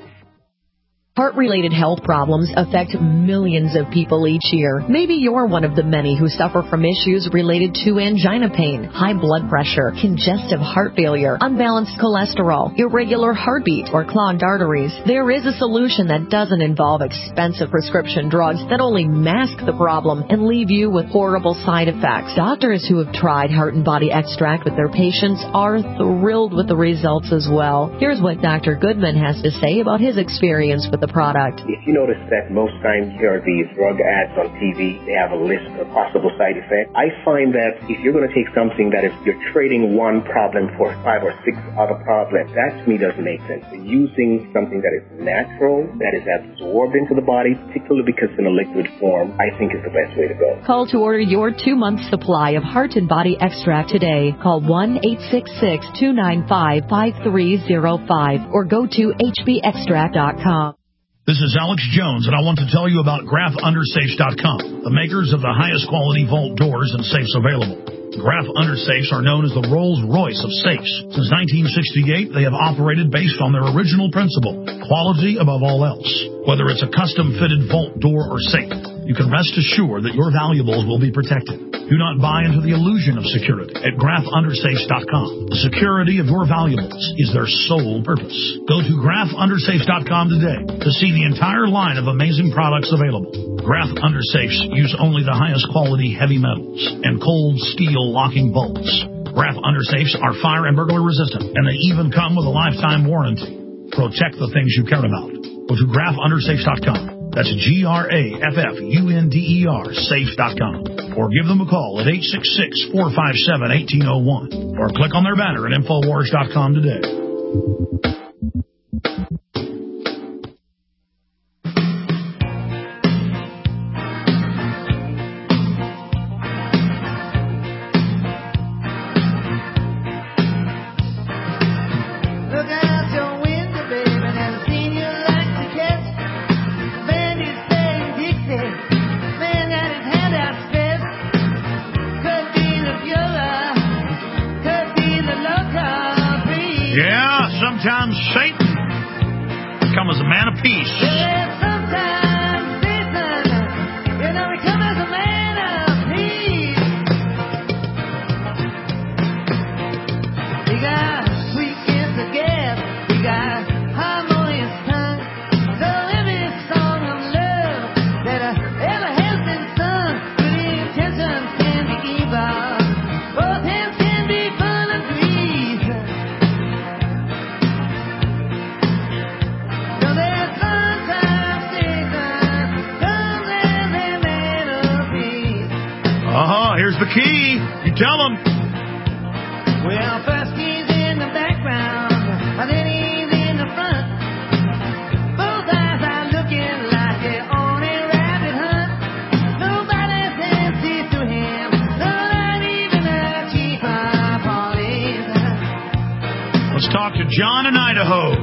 Heart-related health problems affect millions of people each year. Maybe you're one of the many who suffer from issues related to angina pain, high blood pressure, congestive heart failure, unbalanced cholesterol, irregular heartbeat, or clogged arteries. There is a solution that doesn't involve expensive prescription drugs that only mask the problem and leave you with horrible side effects. Doctors who have tried Heart and Body Extract with their patients are thrilled with the results as well. Here's what Dr. Goodman has to say about his experience with the product. If you notice that most times you hear these drug ads on TV, they have a list of possible side effects. I find that if you're going to take something that if you're trading one problem for 5 or 6 other problems, that to me doesn't make sense. Using something that is natural, that is absorbed into the body, particularly because it's in a liquid form, I think is the best way to go. Call to order your 2-month supply of Heart and Body Extract today. Call 1-866-295-5305 or go to hbextract.com. This is Alex Jones, and I want to tell you about GraphUndersafes.com, the makers of the highest quality vault doors and safes available. Graph Undersafes are known as the Rolls-Royce of safes. Since 1968, they have operated based on their original principle, quality above all else. Whether it's a custom-fitted vault door or safe, you can rest assured that your valuables will be protected. Do not buy into the illusion of security at GraphUndersafes.com. The security of your valuables is their sole purpose. Go to GraphUndersafes.com today to see the entire line of amazing products available. Graph Undersafes use only the highest quality heavy metals and cold steel locking bolts. Graph Undersafes are fire and burglar resistant, and they even come with a lifetime warranty. Protect the things you care about. Go to GraphUndersafes.com. That's GraffUnder, safe.com. Or give them a call at 866-457-1801. Or click on their banner at Infowars.com today. Sometimes Satan come as a man of peace. Sometimes Satan, we come as a man of peace. We got sweetness of gas, we got harmonious tongue. So every song of love that ever has been sung, with the intentions can be evil. Both hands can be full of grief. Here's the key. You tell them. Well, first he's in the background, and then he's in the front. Both eyes are looking like they're on a rabbit hunt. Nobody fancies to him, not even the chief of police. Let's talk to John in Idaho.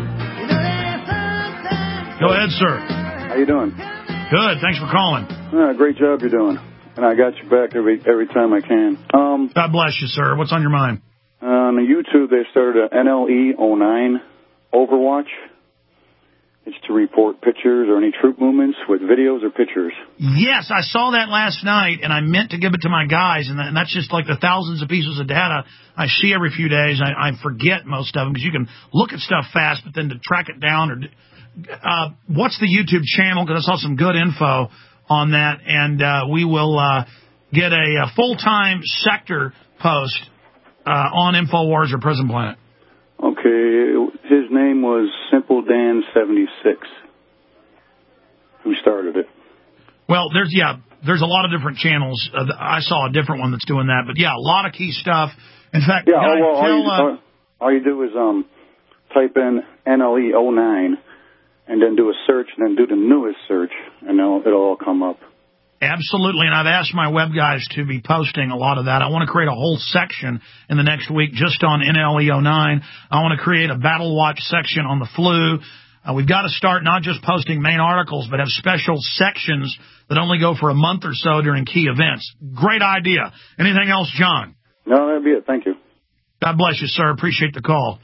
Go ahead, sir. How you doing? Good. Thanks for calling. Great job you're doing. And I got you back every time I can. God bless you, sir. What's on your mind? On YouTube, they started an NLE-09 Overwatch. It's to report pictures or any troop movements with videos or pictures. Yes, I saw that last night, and I meant to give it to my guys, and that's just like the thousands of pieces of data I see every few days. I forget most of them because you can look at stuff fast, but then to track it down or what's the YouTube channel? Because I saw some good info on that, and we will get a full-time sector post on InfoWars or Prison Planet. Okay, his name was Simple Dan 76, who started it. Well, there's a lot of different channels. I saw a different one that's doing that, but yeah, a lot of key stuff. In fact, all you do is type in NLE-09 and then do a search and then do the newest search, and it'll all come up. Absolutely, and I've asked my web guys to be posting a lot of that. I want to create a whole section in the next week just on NLE-09. I want to create a Battle Watch section on the flu. We've got to start not just posting main articles, but have special sections that only go for a month or so during key events. Great idea. Anything else, John? No, that'd be it. Thank you. God bless you, sir. Appreciate the call.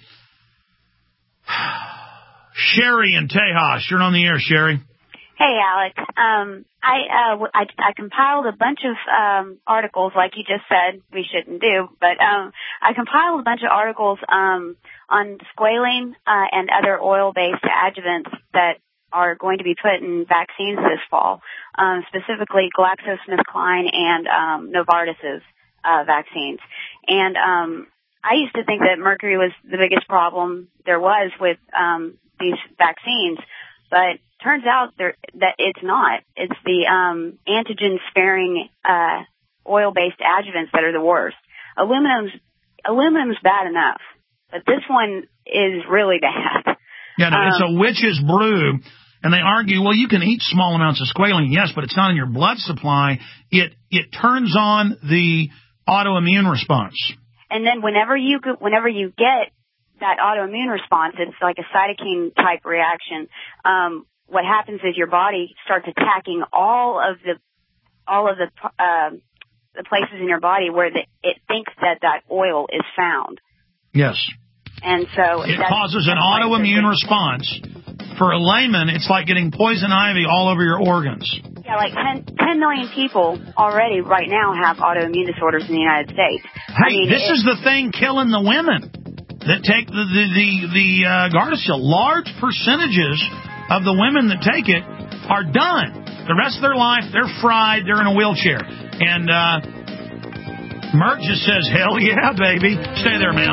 Sherry in Tejas. You're on the air, Sherry. Hey, Alex. I compiled a bunch of articles, like you just said we shouldn't do, but I compiled a bunch of articles on squalene and other oil-based adjuvants that are going to be put in vaccines this fall, specifically GlaxoSmithKline and Novartis's vaccines. And I used to think that mercury was the biggest problem there was with these vaccines, but turns out that it's not. It's the antigen-sparing oil-based adjuvants that are the worst. Aluminum's bad enough, but this one is really bad. Yeah, it's a witch's brew, and they argue, well, you can eat small amounts of squalene, yes, but it's not in your blood supply. It turns on the autoimmune response. And then whenever you get that autoimmune response, it's like a cytokine-type reaction. What happens is your body starts attacking all of the places in your body where it thinks that oil is found. Yes. And so it causes an autoimmune response. For a layman, it's like getting poison ivy all over your organs. Yeah, like 10 million people already right now have autoimmune disorders in the United States. Hey, this is the thing killing the women that take the Gardasil. Large percentages of the women that take it are done. The rest of their life, they're fried, they're in a wheelchair. And Mert just says, hell yeah, baby. Stay there, ma'am.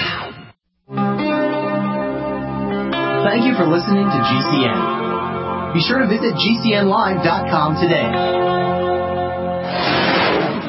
Thank you for listening to GCN. Be sure to visit GCNlive.com today.